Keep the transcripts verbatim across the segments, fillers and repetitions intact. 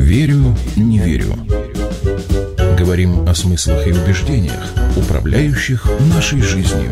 Верю, не верю. Говорим о смыслах и убеждениях, управляющих нашей жизнью.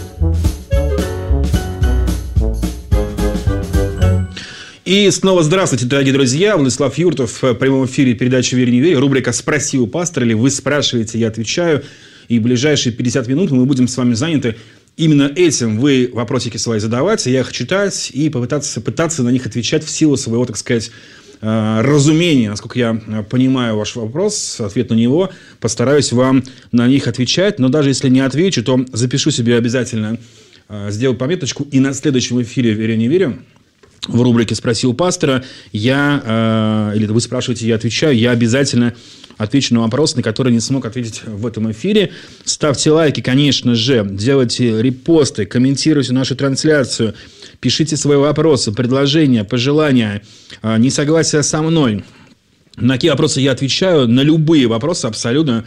И снова здравствуйте, дорогие друзья. Владислав Юртов в прямом эфире передачи «Верю, не верю». Рубрика «Спроси у пастора» или «Вы спрашиваете, я отвечаю». И в ближайшие пятьдесят минут мы будем с вами заняты именно этим. Вы вопросики свои задавать, я их читать и попытаться пытаться на них отвечать в силу своего, так сказать, разумения. Насколько я понимаю ваш вопрос, ответ на него, постараюсь вам на них отвечать. Но даже если не отвечу, то запишу себе обязательно, сделаю пометочку. И на следующем эфире «Верю, не верю» в рубрике «Спроси у пастора» я, или вы спрашиваете, я отвечаю, я обязательно отвечу на вопрос, на который не смог ответить в этом эфире. Ставьте лайки, конечно же, делайте репосты, комментируйте нашу трансляцию, пишите свои вопросы, предложения, пожелания, несогласия со мной. На какие вопросы я отвечаю? На любые вопросы абсолютно,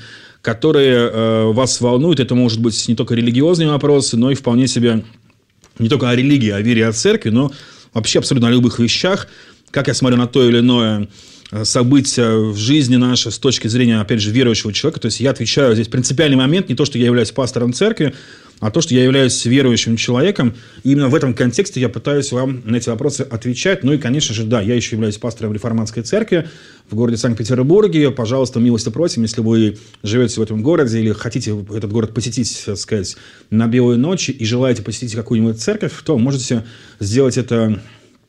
которые вас волнуют. Это может быть не только религиозные вопросы, но и вполне себе не только о религии, о вере, о церкви, но вообще абсолютно о любых вещах, как я смотрю на то или иное событие в жизни нашей с точки зрения, опять же, верующего человека. То есть я отвечаю здесь принципиальный момент, не то, что я являюсь пастором церкви, а то, что я являюсь верующим человеком. И именно в этом контексте я пытаюсь вам на эти вопросы отвечать. Ну и, конечно же, да, я еще являюсь пастором реформатской церкви в городе Санкт-Петербурге. Пожалуйста, милости просим, если вы живете в этом городе или хотите этот город посетить, так сказать, на белые ночи и желаете посетить какую-нибудь церковь, то можете сделать это.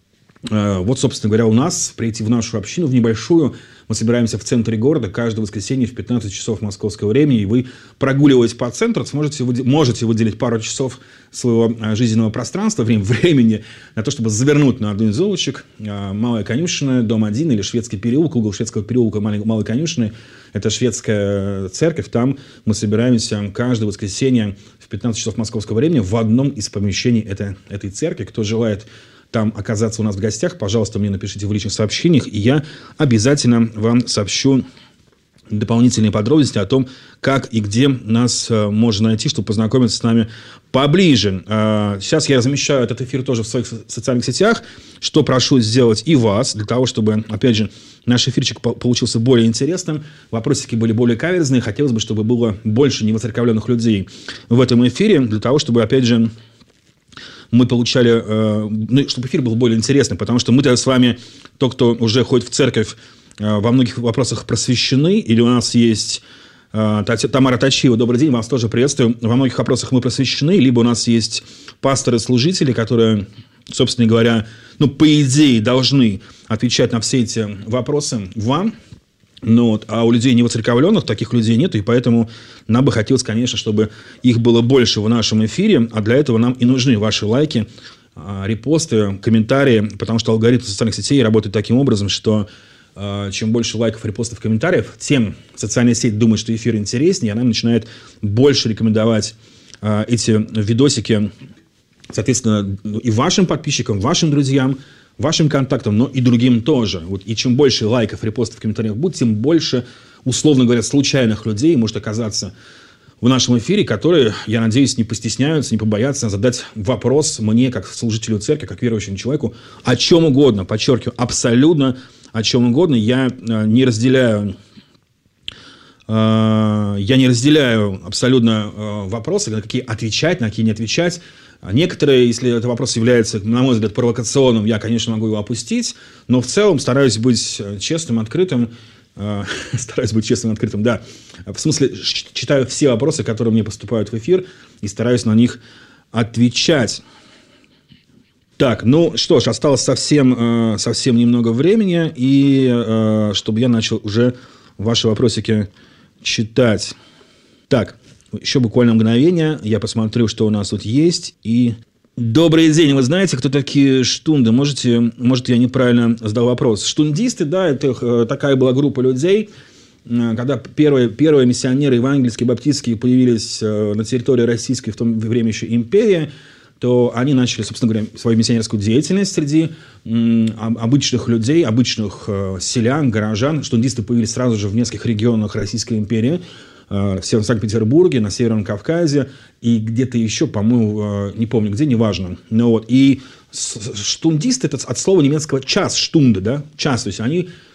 Вот, собственно говоря, у нас, прийти в нашу общину, в небольшую. Мы собираемся в центре города каждое воскресенье в пятнадцать часов московского времени. И вы, прогуливаясь по центру, сможете, можете выделить пару часов своего жизненного пространства, времени, на то, чтобы завернуть на одну из улочек. Малая Конюшенная, дом один или Шведский переулок, угол Шведского переулка, Малой Конюшенной. Это шведская церковь. Там мы собираемся каждое воскресенье в пятнадцать часов московского времени в одном из помещений этой, этой церкви. Кто желает там оказаться у нас в гостях, пожалуйста, мне напишите в личных сообщениях, и я обязательно вам сообщу дополнительные подробности о том, как и где нас можно найти, чтобы познакомиться с нами поближе. Сейчас я размещаю этот эфир тоже в своих социальных сетях, что прошу сделать и вас, для того, чтобы, опять же, наш эфирчик получился более интересным, вопросики были более каверзные, хотелось бы, чтобы было больше невоцерковленных людей в этом эфире, для того, чтобы, опять же, мы получали, э, ну, чтобы эфир был более интересным, потому что мы-то с вами, тот, кто уже ходит в церковь, э, во многих вопросах просвещены, или у нас есть э, Тамара Точиева, добрый день, вас тоже приветствую, во многих вопросах мы просвещены, либо у нас есть пасторы-служители, которые, собственно говоря, ну, по идее, должны отвечать на все эти вопросы вам. Ну, вот, а у людей невоцерковленных таких людей нет, и поэтому нам бы хотелось, конечно, чтобы их было больше в нашем эфире, а для этого нам и нужны ваши лайки, репосты, комментарии, потому что алгоритм социальных сетей работает таким образом, что чем больше лайков, репостов, комментариев, тем социальная сеть думает, что эфир интереснее, и она начинает больше рекомендовать эти видосики, соответственно, и вашим подписчикам, вашим друзьям, вашим контактам, но и другим тоже. Вот, и чем больше лайков, репостов, комментариев будет, тем больше, условно говоря, случайных людей может оказаться в нашем эфире, которые, я надеюсь, не постесняются, не побоятся задать вопрос мне, как служителю церкви, как верующему человеку, о чем угодно, подчеркиваю, абсолютно о чем угодно. Я э, не разделяю, э, я не разделяю абсолютно э, вопросы, на какие отвечать, на какие не отвечать. Некоторые, если этот вопрос является, на мой взгляд, провокационным, я, конечно, могу его опустить, но в целом стараюсь быть честным, открытым. Э, стараюсь быть честным, открытым, да. В смысле, читаю все вопросы, которые мне поступают в эфир, и стараюсь на них отвечать. Так, ну что ж, осталось совсем, э, совсем немного времени, и э, чтобы я начал уже ваши вопросики читать. Так. Еще буквально мгновение, я посмотрю, что у нас тут есть. И добрый день, вы знаете, кто такие штунды? Можете, может, я неправильно задал вопрос. Штундисты, да, это такая была группа людей, когда первые, первые миссионеры евангельские, баптистские появились на территории российской, в то время еще империи, то они начали, собственно говоря, свою миссионерскую деятельность среди обычных людей, обычных селян, горожан. Штундисты появились сразу же в нескольких регионах Российской империи. В Санкт-Петербурге, на Северном Кавказе и где-то еще, по-моему, не помню где, неважно. Но вот, и штундисты, это от слова немецкого час, штунда, да, час, то есть они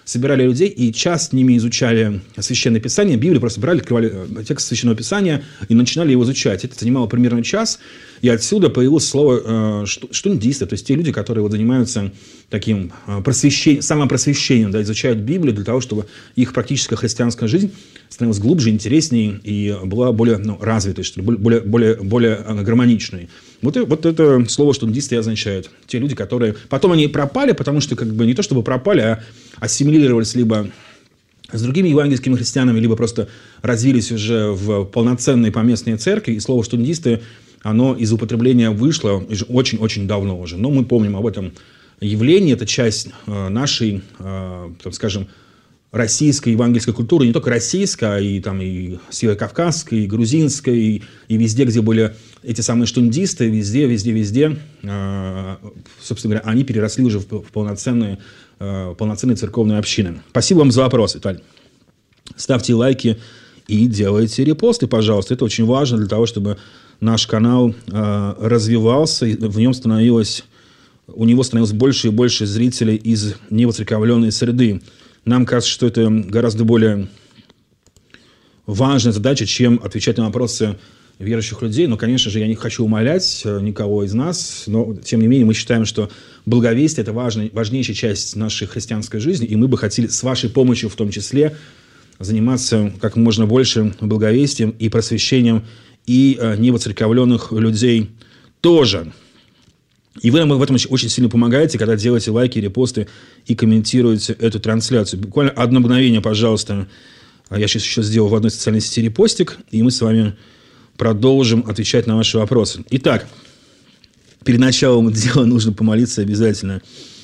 собирали людей и час с ними изучали Священное Писание, Библию, просто брали, открывали текст Священного Писания и начинали его изучать. Это занимало примерно час, и отсюда появилось слово э, штундисты, то есть те люди, которые вот занимаются таким э, просвещением, самопросвещением, да, изучают Библию для того, чтобы их практическая христианская жизнь становилась глубже, интереснее и была более ну, развитой, что ли, более, более, более гармоничной. Вот, вот это слово штундисты и означает. Те люди, которые... Потом они пропали, потому что как бы не то чтобы пропали, а ассимилировались либо с другими евангельскими христианами, либо просто развились уже в полноценные поместные церкви. И слово штундисты, оно из употребления вышло очень-очень давно уже. Но мы помним об этом явлении. Это часть нашей, так скажем, российской евангельской культуры, не только российской, а и, там, и северокавказской, и грузинской, и, и везде, где были эти самые штундисты, везде, везде, везде, э, собственно говоря, они переросли уже в, в полноценные, э, полноценные церковные общины. Спасибо вам за вопрос, Виталий. Ставьте лайки и делайте репосты, пожалуйста. Это очень важно для того, чтобы наш канал э, развивался, и в нем становилось, у него становилось больше и больше зрителей из невоцерковленной среды. Нам кажется, что это гораздо более важная задача, чем отвечать на вопросы верующих людей. Но, конечно же, я не хочу умалять никого из нас, но, тем не менее, мы считаем, что благовестие – это важная, важнейшая часть нашей христианской жизни, и мы бы хотели с вашей помощью в том числе заниматься как можно больше благовестием и просвещением и невоцерковленных людей тоже. И вы нам в этом очень сильно помогаете, когда делаете лайки, репосты и комментируете эту трансляцию. Буквально одно мгновение, пожалуйста. Я сейчас еще сделал в одной социальной сети репостик, и мы с вами продолжим отвечать на ваши вопросы. Итак, перед началом дела нужно помолиться обязательно.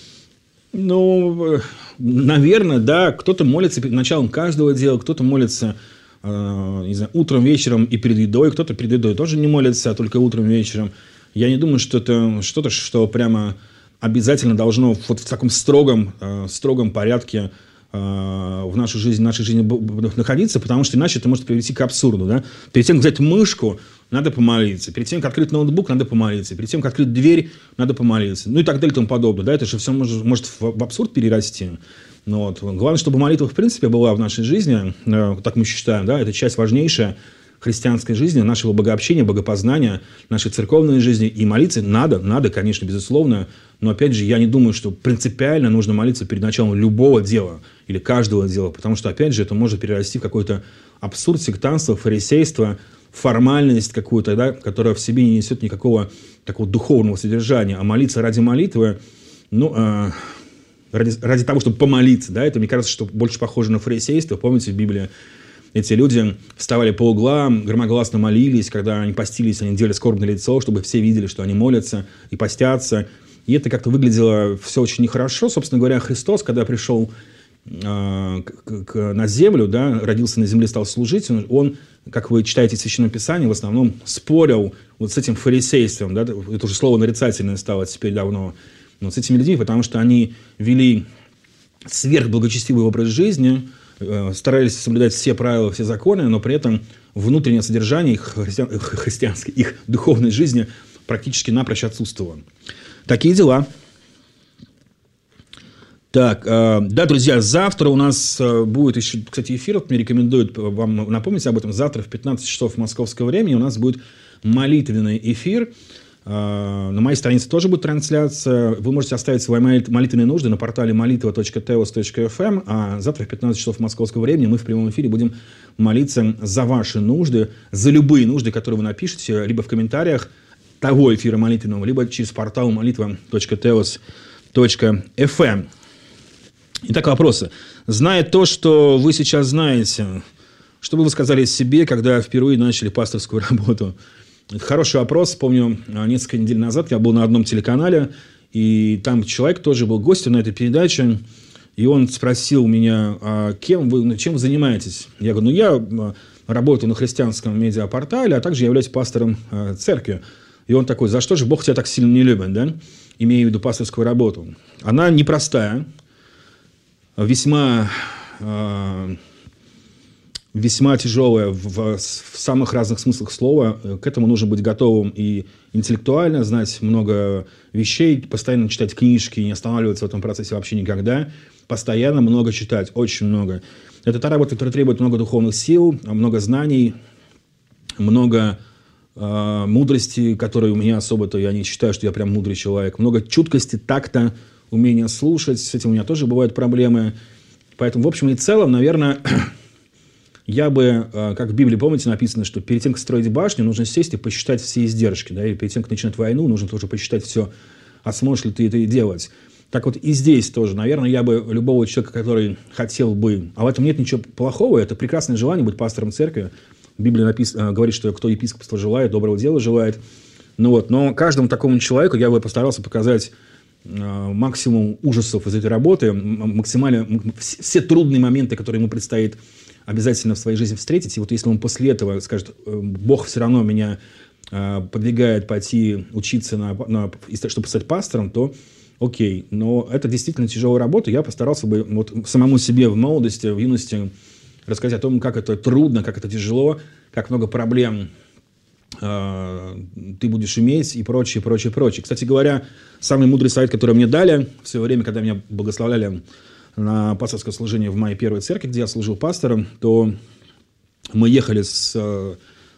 Ну, наверное, да. Кто-то молится перед началом каждого дела, кто-то молится э, не знаю, утром, вечером и перед едой, кто-то перед едой тоже не молится, а только утром, вечером. Я не думаю, что это что-то, что прямо обязательно должно вот в таком строгом, э, строгом порядке э, в нашу жизнь, в нашей жизни находиться, потому что иначе это может привести к абсурду. Да? Перед тем, как взять мышку, надо помолиться. Перед тем, как открыть ноутбук, надо помолиться. Перед тем, как открыть дверь, надо помолиться. Ну и так далее и тому подобное. Да? Это же все может, может в, в абсурд перерасти. Ну, вот. Главное, чтобы молитва в принципе была в нашей жизни, э, так мы считаем, да? Это часть важнейшая христианской жизни, нашего богообщения, богопознания, нашей церковной жизни. И молиться надо, надо, конечно, безусловно. Но, опять же, я не думаю, что принципиально нужно молиться перед началом любого дела или каждого дела. Потому что, опять же, это может перерасти в какой-то абсурд, сектантство, фарисейство, формальность какую-то, да, которая в себе не несет никакого такого духовного содержания. А молиться ради молитвы, ну, э, ради, ради того, чтобы помолиться, да, это, мне кажется, что больше похоже на фарисейство. Помните, в Библии эти люди вставали по углам, громогласно молились, когда они постились, они делали скорбное лицо, чтобы все видели, что они молятся и постятся. И это как-то выглядело все очень нехорошо. Собственно говоря, Христос, когда пришел э, к, к, на землю, да, родился на земле, стал служить, он, он, как вы читаете в Священном Писании, в основном спорил вот с этим фарисейством. Да, это уже слово нарицательное стало теперь давно. Но с этими людьми, потому что они вели сверхблагочестивый образ жизни, старались соблюдать все правила, все законы, но при этом внутреннее содержание их христиан, христианской, их духовной жизни практически напрочь отсутствовало. Такие дела. Так, да, друзья, завтра у нас будет еще, кстати, эфир, вот мне рекомендуют вам напомнить об этом, завтра в пятнадцать часов московского времени у нас будет молитвенный эфир. На моей странице тоже будет трансляция. Вы можете оставить свои молитвенные нужды на портале молитва точка теос точка эф эм. А завтра в пятнадцать часов московского времени мы в прямом эфире будем молиться за ваши нужды, за любые нужды, которые вы напишете, либо в комментариях того эфира молитвенного, либо через портал молитва точка теос точка эф эм. Итак, вопросы. Зная то, что вы сейчас знаете, что бы вы сказали себе, когда впервые начали пасторскую работу? Это хороший вопрос. Помню, несколько недель назад я был на одном телеканале, и там человек тоже был гостем на этой передаче, и он спросил меня, а кем вы, чем вы занимаетесь? Я говорю, ну, я работаю на христианском медиапортале, а также являюсь пастором церкви. И он такой, за что же Бог тебя так сильно не любит, да? Имея в виду пасторскую работу. Она непростая, весьма... весьма тяжелая в, в самых разных смыслах слова. К этому нужно быть готовым и интеллектуально, знать много вещей, постоянно читать книжки, не останавливаться в этом процессе вообще никогда. Постоянно много читать, очень много. Это та работа, которая требует много духовных сил, много знаний, много э, мудрости, которой у меня особо-то, я не считаю, что я прям мудрый человек. Много чуткости, такта, умения слушать. С этим у меня тоже бывают проблемы. Поэтому, в общем и целом, наверное... Я бы, как в Библии, помните, написано, что перед тем, как строить башню, нужно сесть и посчитать все издержки. Да? И перед тем, как начинать войну, нужно тоже посчитать все, а сможешь ли ты это и делать. Так вот и здесь тоже, наверное, я бы любого человека, который хотел бы... А в этом нет ничего плохого, это прекрасное желание быть пастором церкви. Библия написано, говорит, что кто епископство желает, доброго дела желает. Ну вот, но каждому такому человеку я бы постарался показать максимум ужасов из этой работы, максимально все трудные моменты, которые ему предстоит обязательно в своей жизни встретить. И вот если он после этого скажет, Бог все равно меня э, подвигает пойти учиться, на, на, чтобы стать пастором, то окей. Но это действительно тяжелая работа. Я постарался бы вот самому себе в молодости, в юности рассказать о том, как это трудно, как это тяжело, как много проблем э, ты будешь иметь и прочее, прочее, прочее. Кстати говоря, самый мудрый совет, который мне дали в свое время, когда меня благословляли на пасторское служение в моей первой церкви, где я служил пастором, то мы ехали с, э,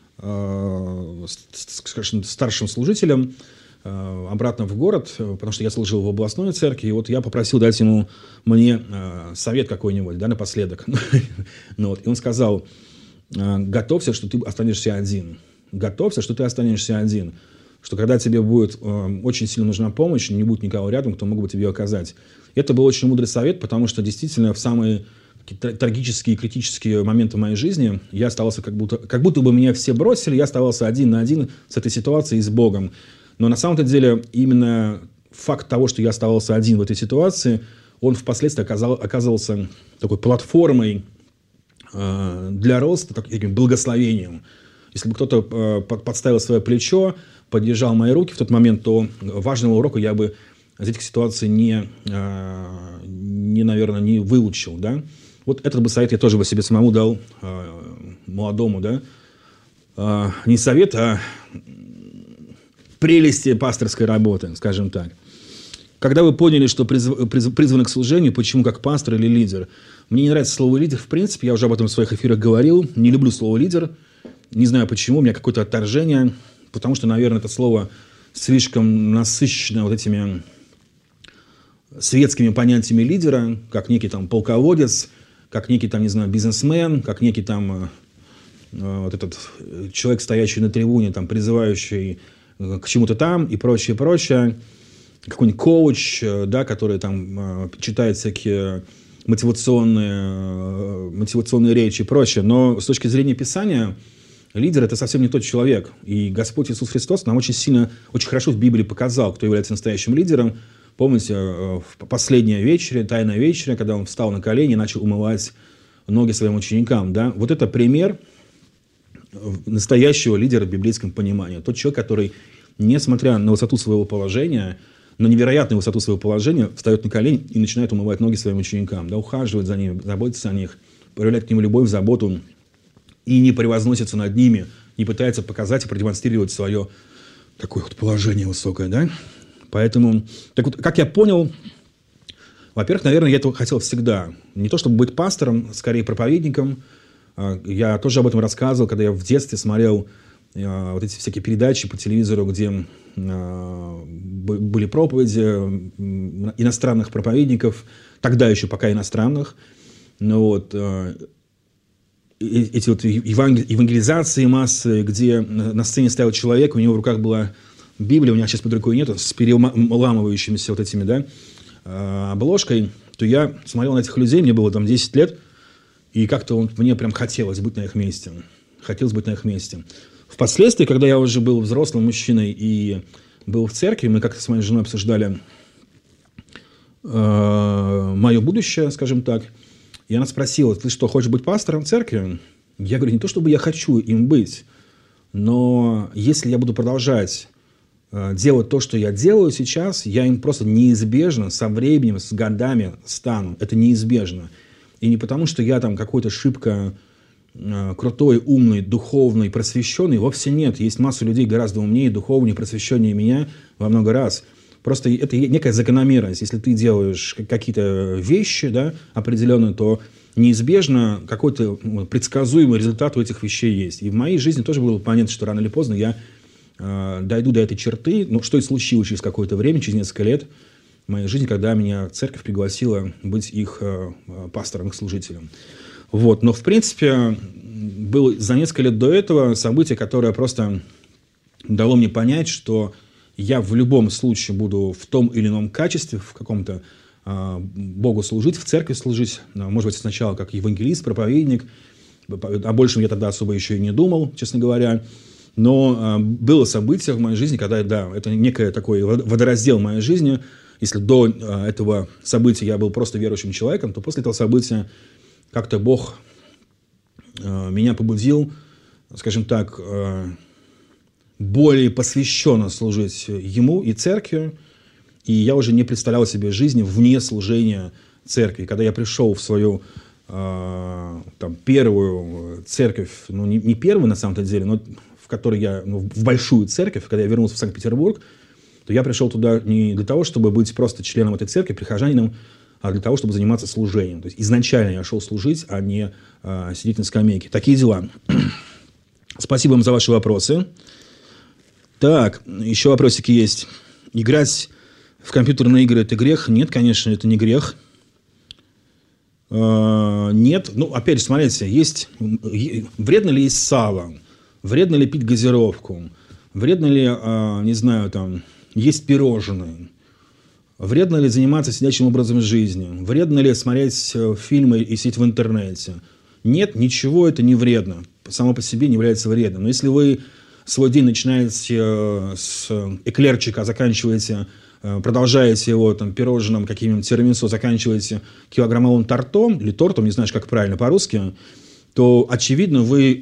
с, скажем, старшим служителем э, обратно в город, потому что я служил в областной церкви, и вот я попросил дать ему мне э, совет какой-нибудь, да, напоследок. ну, вот, и он сказал, готовься, что ты останешься один. Готовься, что ты останешься один. Что когда тебе будет э, очень сильно нужна помощь, не будет никого рядом, кто мог бы тебе оказать. Это был очень мудрый совет, потому что действительно в самые трагические и критические моменты моей жизни я оставался как будто, как будто бы меня все бросили, я оставался один на один с этой ситуацией и с Богом. Но на самом деле именно факт того, что я оставался один в этой ситуации, он впоследствии оказал, оказывался такой платформой э, для роста, таким благословением. Если бы кто-то э, подставил свое плечо, поддержал мои руки в тот момент, то важного урока я бы из этих ситуаций не, не, наверное, не выучил. Да? Вот этот бы совет я тоже бы себе самому дал молодому. Да? Не совет, а прелести пасторской работы, скажем так. Когда вы поняли, что призв, призв, призваны к служению, почему как пастор или лидер? Мне не нравится слово «лидер» в принципе, я уже об этом в своих эфирах говорил. Не люблю слово «лидер». Не знаю почему, у меня какое-то отторжение. Потому что, наверное, это слово слишком насыщено вот этими светскими понятиями лидера, как некий там полководец, как некий там, не знаю, бизнесмен, как некий там э, вот этот человек, стоящий на трибуне, там, призывающий к чему-то там и прочее, прочее. Какой-нибудь коуч, э, да, который там э, читает всякие мотивационные, э, мотивационные речи и прочее. Но с точки зрения Писания, лидер – это совсем не тот человек. И Господь Иисус Христос нам очень сильно, очень хорошо в Библии показал, кто является настоящим лидером. Помните, в последней вечере, тайной вечере, когда он встал на колени и начал умывать ноги своим ученикам. Да? Вот это пример настоящего лидера в библейском понимании. Тот человек, который, несмотря на высоту своего положения, на невероятную высоту своего положения, встает на колени и начинает умывать ноги своим ученикам. Да? Ухаживает за ними, заботится о них, проявляет к ним любовь, заботу. И не превозносится над ними, не пытается показать и продемонстрировать свое такое вот положение высокое, да? Поэтому, так вот, как я понял, во-первых, наверное, я этого хотел всегда. Не то, чтобы быть пастором, скорее проповедником. Я тоже об этом рассказывал, когда я в детстве смотрел вот эти всякие передачи по телевизору, где были проповеди иностранных проповедников, тогда еще пока иностранных. Ну вот... Эти вот евангелизации массы, где на сцене стоял человек, у него в руках была Библия, у меня сейчас под рукой нету, с переламывающимися вот этими, да, обложкой, то я смотрел на этих людей, мне было там десять лет, и как-то он, мне прям хотелось быть на их месте. Хотелось быть на их месте. Впоследствии, когда я уже был взрослым мужчиной и был в церкви, мы как-то с моей женой обсуждали э, мое будущее, скажем так. И она спросила: ты что, хочешь быть пастором церкви? Я говорю, не то чтобы я хочу им быть, но если я буду продолжать э, делать то, что я делаю сейчас, я им просто неизбежно со временем, с годами стану. Это неизбежно. И не потому, что я там какой-то шибко крутой, умный, духовный, просвещенный. Вовсе нет. Есть масса людей гораздо умнее, духовнее, просвещеннее меня во много раз. Просто это некая закономерность. Если ты делаешь какие-то вещи, да, определенные, то неизбежно какой-то предсказуемый результат у этих вещей есть. И в моей жизни тоже было понятно, что рано или поздно я э, дойду до этой черты. Ну, что и случилось через какое-то время, через несколько лет в моей жизни, когда меня церковь пригласила быть их э, пастором, их служителем. Вот. Но, в принципе, было за несколько лет до этого событие, которое просто дало мне понять, что я в любом случае буду в том или ином качестве, в каком-то э, Богу служить, в церкви служить. Может быть, сначала как евангелист, проповедник. О большем я тогда особо еще и не думал, честно говоря. Но э, было событие в моей жизни, когда, да, это некий такой водораздел моей жизни. Если до э, этого события я был просто верующим человеком, то после этого события как-то Бог э, меня побудил, скажем так, э, более посвященно служить Ему и церкви. И я уже не представлял себе жизни вне служения церкви. Когда я пришел в свою э, там, первую церковь, ну не, не первую на самом-то деле, но в которой я, ну, в большую церковь, когда я вернулся в Санкт-Петербург, то я пришел туда не для того, чтобы быть просто членом этой церкви, прихожанином, а для того, чтобы заниматься служением. То есть изначально я шел служить, а не а, сидеть на скамейке. Такие дела. Спасибо вам за ваши вопросы. Так, еще вопросики есть. Играть в компьютерные игры – это грех? Нет, конечно, это не грех. А, нет. Ну, опять же, смотрите, есть... Вредно ли есть сало? Вредно ли пить газировку? Вредно ли, а, не знаю, там, есть пирожные? Вредно ли заниматься сидячим образом жизни? Вредно ли смотреть фильмы и сидеть в интернете? Нет, ничего это не вредно. Само по себе не является вредным. Но если вы свой день начинаете с эклерчика, а заканчиваете, продолжаете его там, пирожным, каким-нибудь тирамису, заканчиваете килограммовым тортом, или тортом, не знаешь, как правильно по-русски, то, очевидно, вы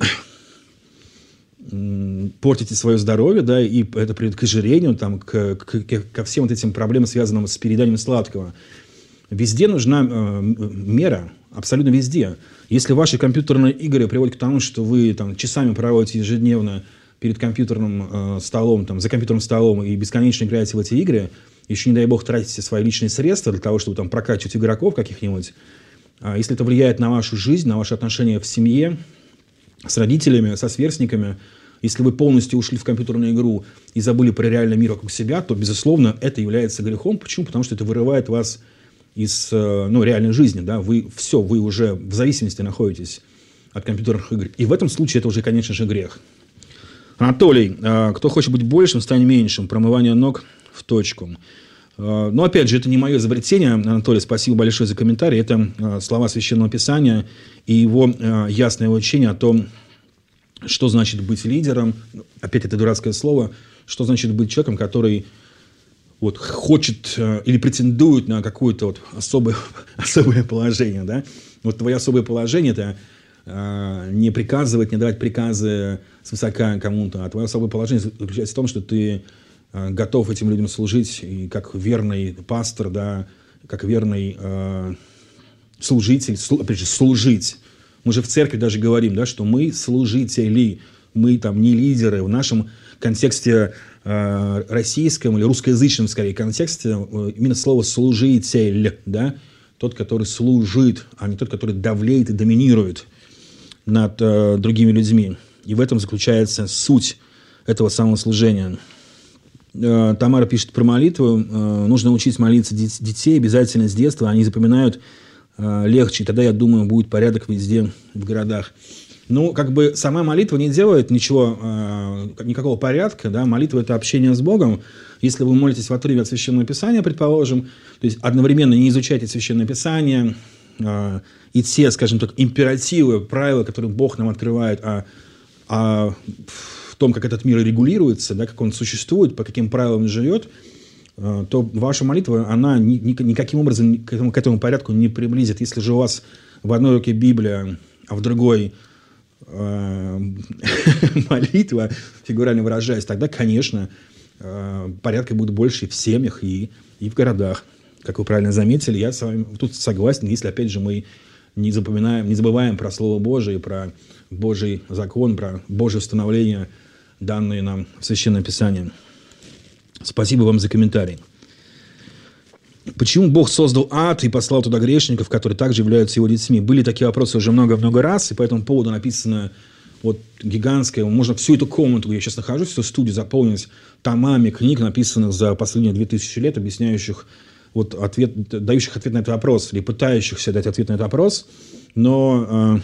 портите свое здоровье, да, и это приведет к ожирению, там, к, к, ко всем вот этим проблемам, связанным с перееданием сладкого. Везде нужна э, мера, абсолютно везде. Если ваши компьютерные игры приводят к тому, что вы там, часами проводите ежедневно перед компьютерным э, столом, там, за компьютерным столом и бесконечно играете в эти игры, еще, не дай бог, тратите свои личные средства для того, чтобы там, прокачивать игроков каких-нибудь, а если это влияет на вашу жизнь, на ваши отношения в семье, с родителями, со сверстниками, если вы полностью ушли в компьютерную игру и забыли про реальный мир вокруг себя, то, безусловно, это является грехом. Почему? Потому что это вырывает вас из ну, реальной жизни. Да? Вы, все, вы уже в зависимости находитесь от компьютерных игр. И в этом случае это уже, конечно же, грех. Анатолий, кто хочет быть большим, стань меньшим. Промывание ног в точку. Но, опять же, это не мое изобретение. Анатолий, спасибо большое за комментарий. Это слова Священного Писания и его ясное учение о том, что значит быть лидером. Опять это дурацкое слово. Что значит быть человеком, который вот, хочет или претендует на какое-то вот особое, особое положение. Да? Вот твое особое положение – это не приказывать, не давать приказы свысока кому-то. А твое особое положение заключается в том, что ты готов этим людям служить, и как верный пастор, да, как верный э, служитель, слу, опять же, служить. Мы же в церкви даже говорим, да, что мы служители, мы там не лидеры. В нашем контексте э, российском или русскоязычном, скорее, контексте э, именно слово «служитель», да, тот, который служит, а не тот, который давлеет и доминирует над э, другими людьми. И в этом заключается суть этого самого служения. Тамара пишет про молитву. Нужно учить молиться детей обязательно с детства. Они запоминают легче. И тогда, я думаю, будет порядок везде в городах. Ну, как бы сама молитва не делает ничего, никакого порядка. Да? Молитва – это общение с Богом. Если вы молитесь в отрыве от Священного Писания, предположим, то есть одновременно не изучайте Священное Писание и те, скажем так, императивы, правила, которые Бог нам открывает, а, а в том, как этот мир регулируется, да, как он существует, по каким правилам он живет, то ваша молитва, она ни, ни, никаким образом к этому, к этому порядку не приблизит. Если же у вас в одной руке Библия, а в другой э, молитва, фигурально выражаясь, тогда, конечно, э, порядка будет больше в семьях и, и в городах. Как вы правильно заметили, я с вами тут согласен, если, опять же, мы не запоминаем, не забываем про Слово Божие, про Божий закон, про Божье установление, данные нам в Священном Писании. Спасибо вам за комментарий. Почему Бог создал ад и послал туда грешников, которые также являются его детьми? Были такие вопросы уже много-много раз, и по этому поводу написано вот гигантское, можно всю эту комнату, где я сейчас нахожусь, всю студию заполнить томами книг, написанных за последние две тысячи лет, объясняющих, вот, ответ, дающих ответ на этот вопрос, или пытающихся дать ответ на этот вопрос. Но,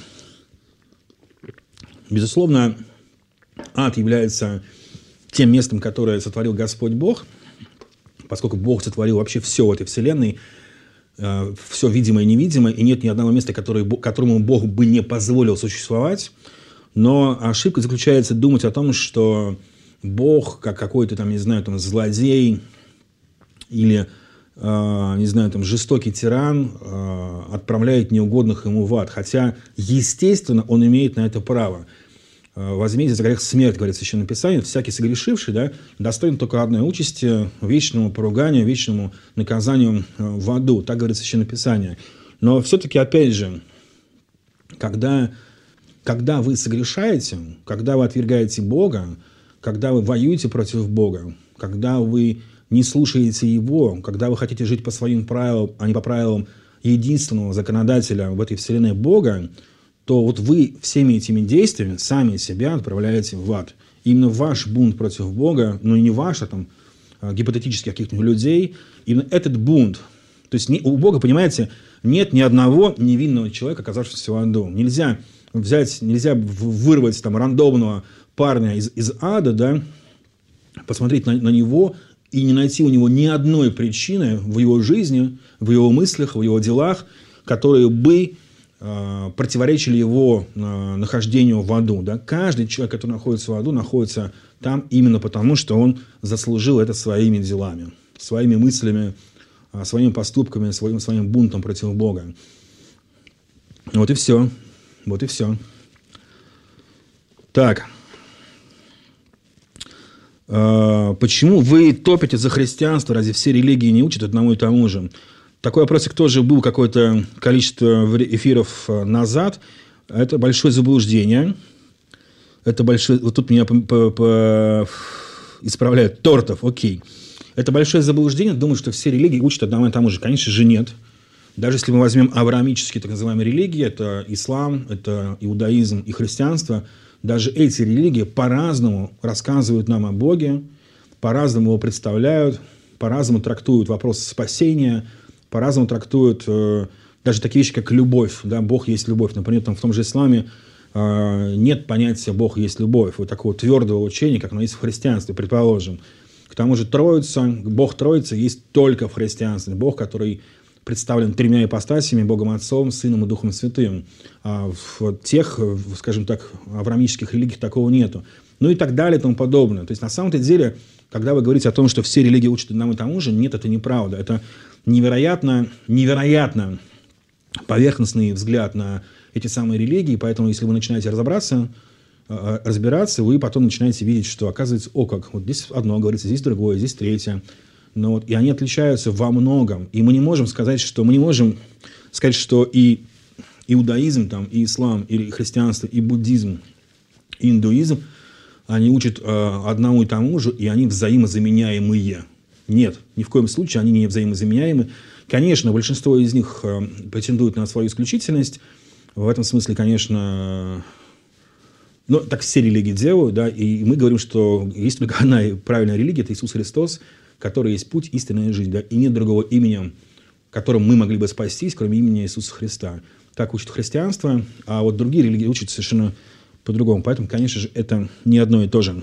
э, безусловно, ад является тем местом, которое сотворил Господь Бог, поскольку Бог сотворил вообще все в этой вселенной, э, все видимое и невидимое, и нет ни одного места, которое, которому Бог бы не позволил существовать. Но ошибка заключается думать о том, что Бог, как какой-то там, не знаю, там, злодей или, э, не знаю, там, жестокий тиран э, отправляет неугодных ему в ад. Хотя, естественно, он имеет на это право. Возьмите за грех смерть, говорит Священное Писание, всякий согрешивший, да, достоин только одной участи, вечному поруганию, вечному наказанию в аду. Так говорит Священное Писание. Но все-таки, опять же, когда, когда вы согрешаете, когда вы отвергаете Бога, когда вы воюете против Бога, когда вы не слушаете Его, когда вы хотите жить по своим правилам, а не по правилам единственного законодателя в этой вселенной Бога, то вот вы всеми этими действиями сами себя отправляете в ад. Именно ваш бунт против Бога, но не ваш, а там гипотетически каких-нибудь людей, именно этот бунт. То есть у Бога, понимаете, нет ни одного невинного человека, оказавшегося в аду. Нельзя взять, нельзя вырвать там рандомного парня из, из ада, да, посмотреть на, на него и не найти у него ни одной причины в его жизни, в его мыслях, в его делах, которые бы противоречили его нахождению в аду. Да? Каждый человек, который находится в аду, находится там именно потому, что он заслужил это своими делами, своими мыслями, своими поступками, своим, своим бунтом против Бога. Вот и все. Вот и все. Так. Почему вы топите за христианство? Разве все религии не учат одному и тому же? Такой вопросик тоже был какое-то количество эфиров назад. Это большое заблуждение. Это большое... Вот тут меня по, по, по... исправляют. Тортов, окей. Это большое заблуждение. Думаю, что все религии учат одному и тому же. Конечно же, нет. Даже если мы возьмем авраамические так называемые религии, это ислам, это иудаизм и христианство, даже эти религии по-разному рассказывают нам о Боге, по-разному его представляют, по-разному трактуют вопрос спасения, по-разному трактуют э, даже такие вещи, как любовь. Да? Бог есть любовь. Например, там, в том же исламе э, нет понятия «Бог есть любовь», вот такого твердого учения, как оно есть в христианстве, предположим. К тому же Троица, Бог Троица есть только в христианстве. Бог, который представлен тремя ипостасями: Богом Отцом, Сыном и Духом Святым. А в тех, скажем так, авраамических религиях такого нету. Ну и так далее и тому подобное. То есть на самом-то деле, когда вы говорите о том, что все религии учат одному и тому же, нет, это неправда. Это невероятно, невероятно поверхностный взгляд на эти самые религии, поэтому если вы начинаете разобраться, разбираться, вы потом начинаете видеть, что оказывается, о как, вот здесь одно говорится, здесь другое, здесь третье. Но вот, и они отличаются во многом. И мы не можем сказать, что мы не можем сказать, что и иудаизм, там, и ислам, и христианство, и буддизм, и индуизм, они учат э, одному и тому же, и они взаимозаменяемые. Нет, ни в коем случае они не взаимозаменяемы. Конечно, большинство из них э, претендуют на свою исключительность. В этом смысле, конечно, ну, так все религии делают, да, и мы говорим, что есть только одна правильная религия, это Иисус Христос, который есть путь, истинная жизнь, да, и нет другого имени, которым мы могли бы спастись, кроме имени Иисуса Христа. Так учит христианство, а вот другие религии учат совершенно по-другому. Поэтому, конечно же, это не одно и то же.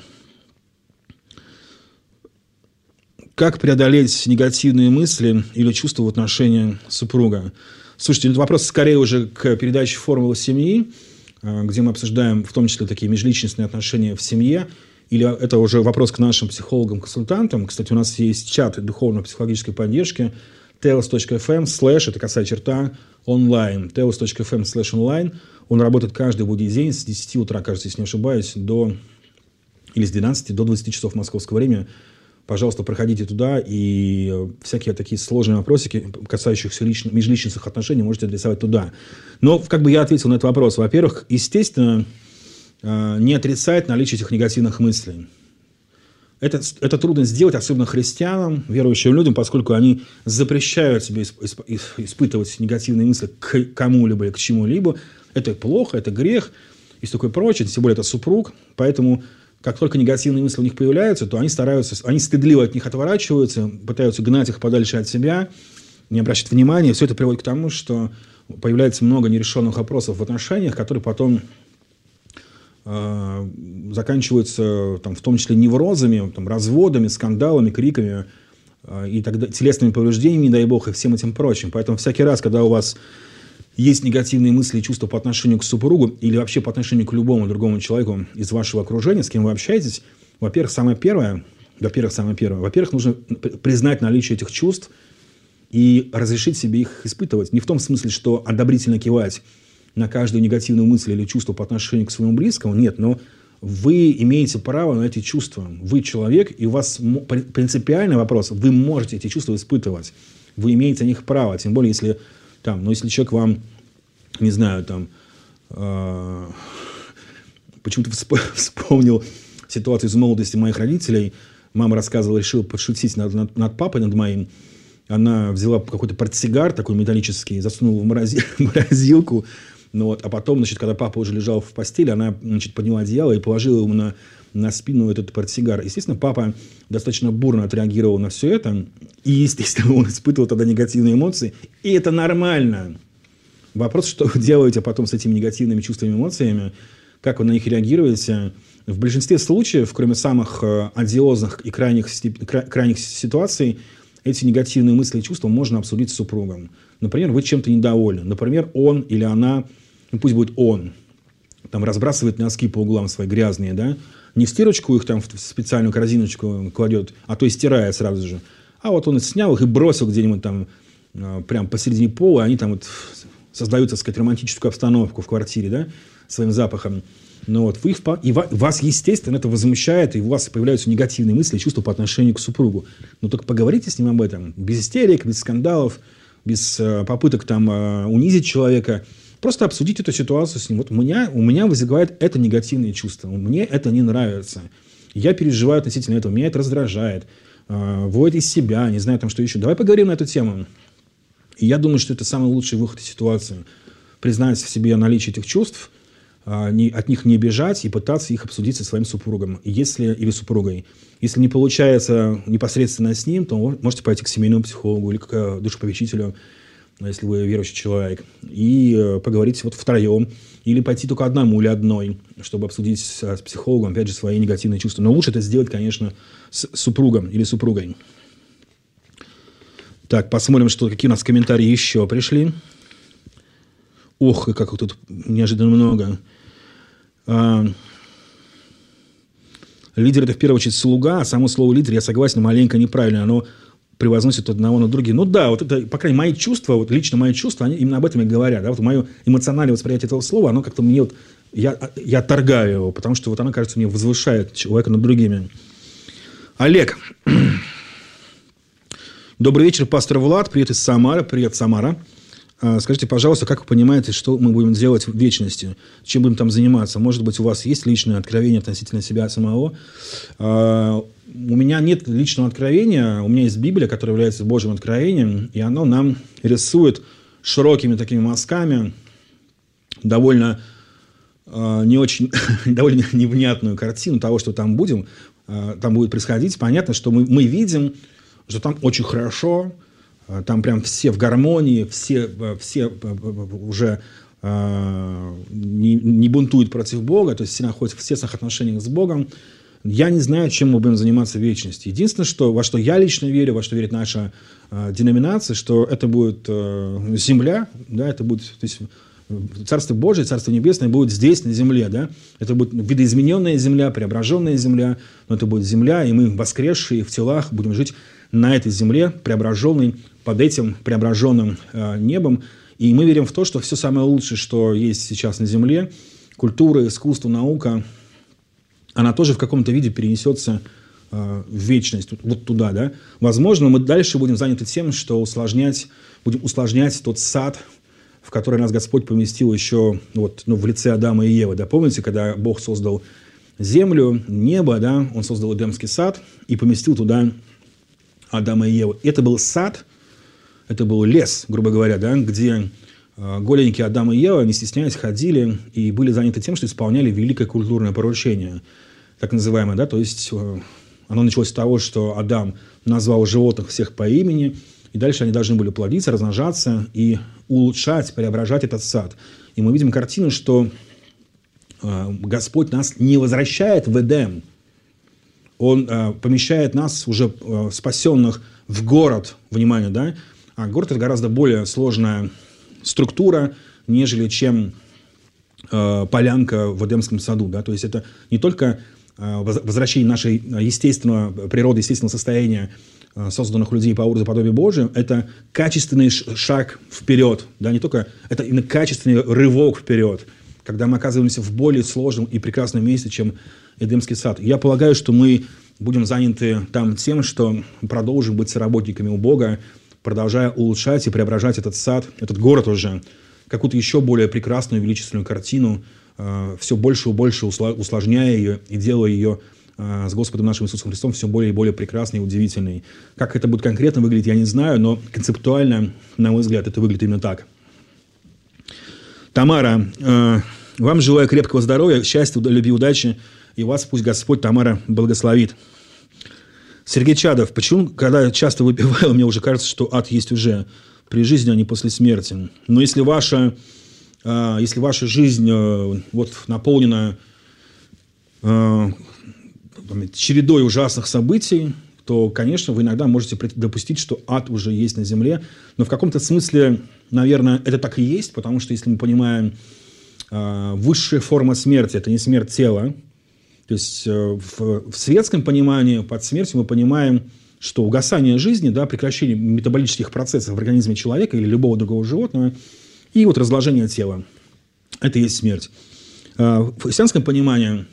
Как преодолеть негативные мысли или чувства в отношении супруга? Слушайте, этот вопрос скорее уже к передаче «Формула семьи», где мы обсуждаем в том числе такие межличностные отношения в семье. Или это уже вопрос к нашим психологам-консультантам. Кстати, у нас есть чат духовно-психологической поддержки теос точка эф эм слэш, это косая черта, онлайн. теос точка эф эм слэш онлайн. Он работает каждый будний день с десяти утра, кажется, если не ошибаюсь, до, или с двенадцати до двадцати часов московского времени. пожалуйста, проходите туда, и всякие такие сложные вопросики, касающиеся лично, межличностных отношений, можете адресовать туда. Но как бы я ответил на этот вопрос. Во-первых, естественно, не отрицать наличие этих негативных мыслей. Это, это трудно сделать, особенно христианам, верующим людям, поскольку они запрещают себе исп, исп, испытывать негативные мысли к кому-либо или к чему-либо. Это плохо, это грех и такое прочее, тем более это супруг. Поэтому, как только негативные мысли у них появляются, то они стараются, они стыдливо от них отворачиваются, пытаются гнать их подальше от себя, не обращать внимания. Все это приводит к тому, что появляется много нерешенных вопросов в отношениях, которые потом э, заканчиваются, там, в том числе неврозами, там, разводами, скандалами, криками э, и так далее, телесными повреждениями, не дай бог, и всем этим прочим. Поэтому всякий раз, когда у вас есть негативные мысли и чувства по отношению к супругу или вообще по отношению к любому другому человеку из вашего окружения, с кем вы общаетесь, во-первых, самое первое, во-первых, самое первое, во-первых, нужно признать наличие этих чувств и разрешить себе их испытывать. Не в том смысле, что одобрительно кивать на каждую негативную мысль или чувство по отношению к своему близкому. Нет, но вы имеете право на эти чувства. Вы человек, и у вас принципиальный вопрос. Вы можете эти чувства испытывать. Вы имеете на них право. Тем более, если, там, ну, если человек вам, не знаю, там, э, почему-то вспомнил ситуацию из молодости моих родителей. Мама рассказывала, решила подшутить над, над, над папой, над моим. Она взяла какой-то портсигар такой металлический, засунула в морози... морозилку. Ну, вот, а потом, значит, когда папа уже лежал в постели, она, значит, подняла одеяло и положила ему на, на спину этот портсигар. Естественно, папа достаточно бурно отреагировал на все это. И, естественно, он испытывал тогда негативные эмоции. И это нормально. Вопрос, что вы делаете потом с этими негативными чувствами и эмоциями, как вы на них реагируете. В большинстве случаев, кроме самых одиозных и крайних, крайних ситуаций, эти негативные мысли и чувства можно обсудить с супругом. Например, вы чем-то недовольны. Например, он или она, ну пусть будет он, там разбрасывает носки по углам свои грязные, да, не в стирочку их там в специальную корзиночку кладет, а то и стирает сразу же. А вот он снял их и бросил где-нибудь там прям посередине пола, и они там вот создают, так сказать, романтическую обстановку в квартире, да, своим запахом. Но вот вы, и вас, естественно, это возмущает, и у вас появляются негативные мысли и чувства по отношению к супругу. Но только поговорите с ним об этом. Без истерик, без скандалов, без э, попыток там э, унизить человека. Просто обсудите эту ситуацию с ним. Вот у меня, у меня возникает это негативное чувство. Мне это не нравится. Я переживаю относительно этого. Меня это раздражает. Э, выводит из себя. Не знаю, там что еще. Давай поговорим на эту тему. И я думаю, что это самый лучший выход из ситуации. Признать в себе наличие этих чувств, Не, от них не бежать и пытаться их обсудить со своим супругом если, или супругой. Если не получается непосредственно с ним, то вы можете пойти к семейному психологу или к душепопечителю, если вы верующий человек, и поговорить вот втроем. Или пойти только одному или одной, чтобы обсудить с, с психологом, опять же, свои негативные чувства. Но лучше это сделать, конечно, с супругом или супругой. Так, посмотрим, что, какие у нас комментарии еще пришли. Ох, и как тут неожиданно много. А, лидер – это в первую очередь слуга, а само слово «лидер», я согласен, маленько неправильно. Оно превозносит одного на другие. Ну да, вот это, по крайней мере, мои чувства, вот лично мои чувства, они именно об этом и говорят. Да? Вот мое эмоциональное восприятие этого слова, оно как-то мне вот, я, я отторгаю его, потому что вот оно, кажется, мне возвышает человека над другими. Олег. Добрый вечер, пастор Влад. Привет из Самары. Привет, Самара. Скажите, пожалуйста, как вы понимаете, что мы будем делать в вечности? Чем будем там заниматься? Может быть, у вас есть личное откровение относительно себя самого? У меня нет личного откровения. У меня есть Библия, которая является Божьим откровением. И оно нам рисует широкими такими мазками довольно не очень, довольно невнятную картину того, что там будем, там будет происходить. Понятно, что мы, мы видим, что там очень хорошо. Там прям все в гармонии, все, все уже э, не, не бунтуют против Бога, то есть все находятся в тесных отношениях с Богом. Я не знаю, чем мы будем заниматься в вечности. Единственное, что, во что я лично верю, во что верит наша э, деноминация, что это будет э, земля, да, это будет, то есть, Царство Божие, Царство Небесное будет здесь, на земле. Да? Это будет видоизмененная земля, преображенная земля, но это будет земля, и мы, воскресшие в телах, будем жить на этой земле, преображенной, под этим преображенным э, небом. И мы верим в то, что все самое лучшее, что есть сейчас на земле, культура, искусство, наука, она тоже в каком-то виде перенесется э, в вечность, вот туда, да, возможно, мы дальше будем заняты тем, что усложнять, будем усложнять тот сад, в который нас Господь поместил еще вот, ну, в лице Адама и Евы. Да, помните, когда Бог создал землю, небо, да, Он создал Эдемский сад и поместил туда Адама и Еву. Это был сад, это был лес, грубо говоря, да, где э, голеники Адама и Ева, не стесняясь, ходили и были заняты тем, что исполняли великое культурное поручение, так называемое, да, то есть э, оно началось с того, что Адам назвал животных всех по имени, и дальше они должны были плодиться, размножаться и улучшать, преображать этот сад. И мы видим картину, что э, Господь нас не возвращает в Эдем, Он э, помещает нас, уже э, спасенных, в город, внимание, да, а город – это гораздо более сложная структура, нежели чем э, полянка в Эдемском саду. Да? То есть это не только э, возвращение нашей естественного природы, естественного состояния э, созданных людей по образу и подобию Божию, это качественный шаг вперед. Да? Не только, это именно качественный рывок вперед, когда мы оказываемся в более сложном и прекрасном месте, чем Эдемский сад. Я полагаю, что мы будем заняты там тем, что продолжим быть соработниками у Бога, продолжая улучшать и преображать этот сад, этот город уже, какую-то еще более прекрасную, величественную картину, э, все больше и больше усложняя ее и делая ее э, с Господом нашим Иисусом Христом все более и более прекрасной и удивительной. Как это будет конкретно выглядеть, я не знаю, но концептуально, на мой взгляд, это выглядит именно так. Тамара, э, вам желаю крепкого здоровья, счастья, любви, удачи, и вас пусть Господь, Тамара, благословит. Сергей Чадов, почему, когда я часто выпиваю, мне уже кажется, что ад есть уже при жизни, а не после смерти. Но если ваша, э, если ваша жизнь э, вот, наполнена э, чередой ужасных событий, то, конечно, вы иногда можете допустить, что ад уже есть на земле. Но в каком-то смысле, наверное, это так и есть, потому что, если мы понимаем, э, высшая форма смерти – это не смерть тела. То есть в, в светском понимании под смертью мы понимаем, что угасание жизни, да, прекращение метаболических процессов в организме человека или любого другого животного и вот разложение тела. Это и есть смерть. В христианском понимании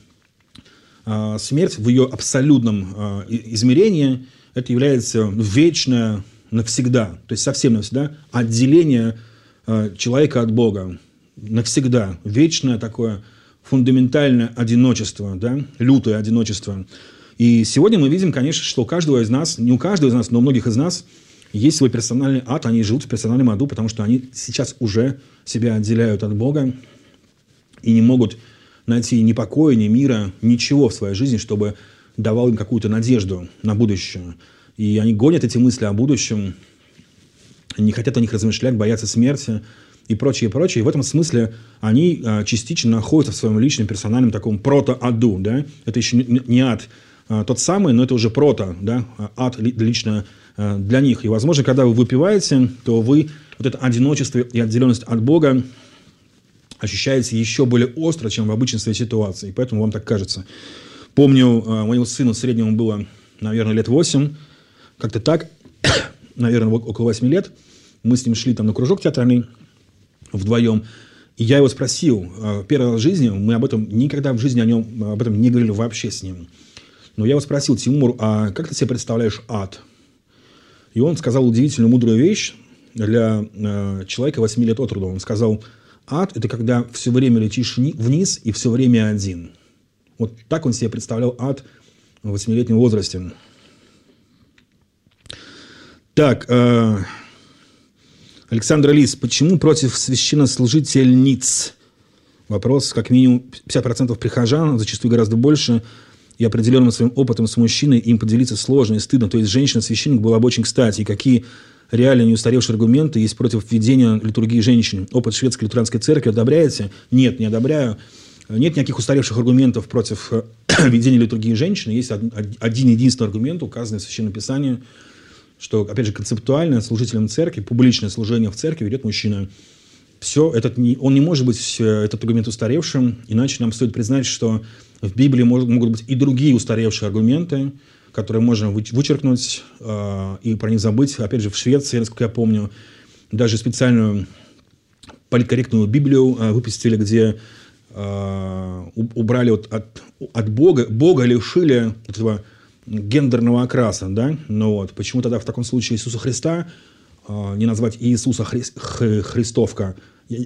смерть в ее абсолютном измерении это является вечное навсегда, то есть совсем навсегда отделение человека от Бога. Навсегда. Вечное такое фундаментальное одиночество, да, лютое одиночество. И сегодня мы видим, конечно, что у каждого из нас, не у каждого из нас, но у многих из нас есть свой персональный ад, они живут в персональном аду, потому что они сейчас уже себя отделяют от Бога и не могут найти ни покоя, ни мира, ничего в своей жизни, чтобы давал им какую-то надежду на будущее. И они гонят эти мысли о будущем, не хотят о них размышлять, боятся смерти, и прочее, и прочее. И в этом смысле они а, частично находятся в своем личном, персональном таком прото-аду. Да? Это еще не, не ад а, тот самый, но это уже прото, да? Ад лично а, для них. И, возможно, когда вы выпиваете, то вы вот это одиночество и отделенность от Бога ощущаете еще более остро, чем в обычной своей ситуации. И поэтому вам так кажется. Помню, а, моему сыну среднему было, наверное, лет восемь. Как-то так, наверное, около восьми лет. Мы с ним шли там на кружок театральный, вдвоем. И я его спросил, первый раз в жизни, мы об этом никогда в жизни о нем, об этом не говорили вообще с ним. Но я его спросил: Тимур, а как ты себе представляешь ад? И он сказал удивительную мудрую вещь для э, человека восьми лет от роду. Он сказал: ад – это когда все время летишь вниз и все время один. Вот так он себе представлял ад в восьмилетнем возрасте. Так, э, Александр Лис, почему против священнослужительниц? Вопрос, как минимум пятьдесят процентов прихожан, зачастую гораздо больше, и определенным своим опытом с мужчиной им поделиться сложно и стыдно. То есть женщина-священник была бы очень кстати. И какие реально неустаревшие аргументы есть против введения литургии женщин? Опыт шведской лютеранской церкви одобряете? Нет, не одобряю. Нет никаких устаревших аргументов против введения литургии женщин. Есть один единственный аргумент, указанный в Священном Писании, что, опять же, концептуально служителем церкви, публичное служение в церкви ведет мужчина. Все, этот не, он не может быть, этот аргумент, устаревшим, иначе нам стоит признать, что в Библии может, могут быть и другие устаревшие аргументы, которые можно вычеркнуть э, и про них забыть. Опять же, в Швеции, насколько я помню, даже специальную политкорректную Библию э, выпустили, где э, убрали вот от, от Бога, Бога лишили этого гендерного окраса, да? Ну вот, почему тогда в таком случае Иисуса Христа э, не назвать Иисуса Хри... Х... Христовка? Я...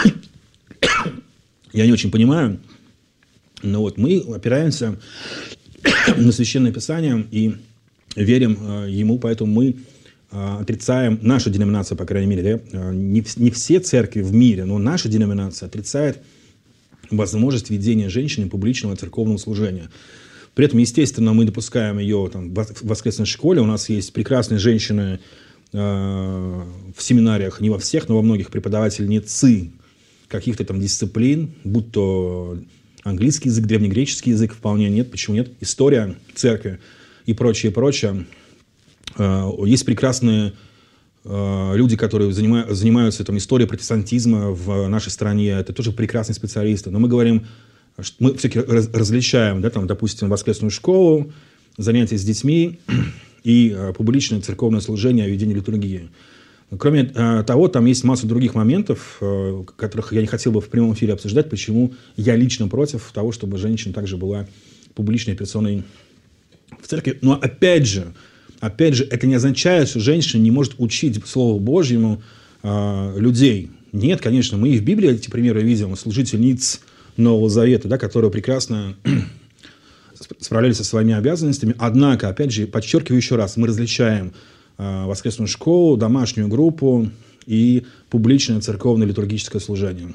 Я не очень понимаю. Но вот мы опираемся на Священное Писание и верим э, ему, поэтому мы э, отрицаем, наша деноминация, по крайней мере, да? э, не, не все церкви в мире, но наша деноминация отрицает возможность ведения женщины публичного церковного служения. При этом, естественно, мы допускаем ее там, в воскресной школе. У нас есть прекрасные женщины э, в семинариях, не во всех, но во многих, преподавательницы каких-то там дисциплин, будь то английский язык, древнегреческий язык, вполне нет, почему нет, история церкви и прочее, прочее. Э, есть прекрасные э, люди, которые занимают, занимаются там, историей протестантизма в нашей стране. Это тоже прекрасные специалисты. Но мы говорим... Мы все-таки различаем, да, там, допустим, воскресную школу, занятия с детьми и э, публичное церковное служение, ведение литургии. Кроме э, того, там есть масса других моментов, э, которых я не хотел бы в прямом эфире обсуждать, почему я лично против того, чтобы женщина также была публичной персоной в церкви. Но опять же, опять же, это не означает, что женщина не может учить Слову Божьему э, людей. Нет, конечно, мы и в Библии эти примеры видим, служительниц Нового Завета, да, которые прекрасно справлялись со своими обязанностями. Однако, опять же, подчеркиваю еще раз, мы различаем э, воскресную школу, домашнюю группу и публичное церковное литургическое служение.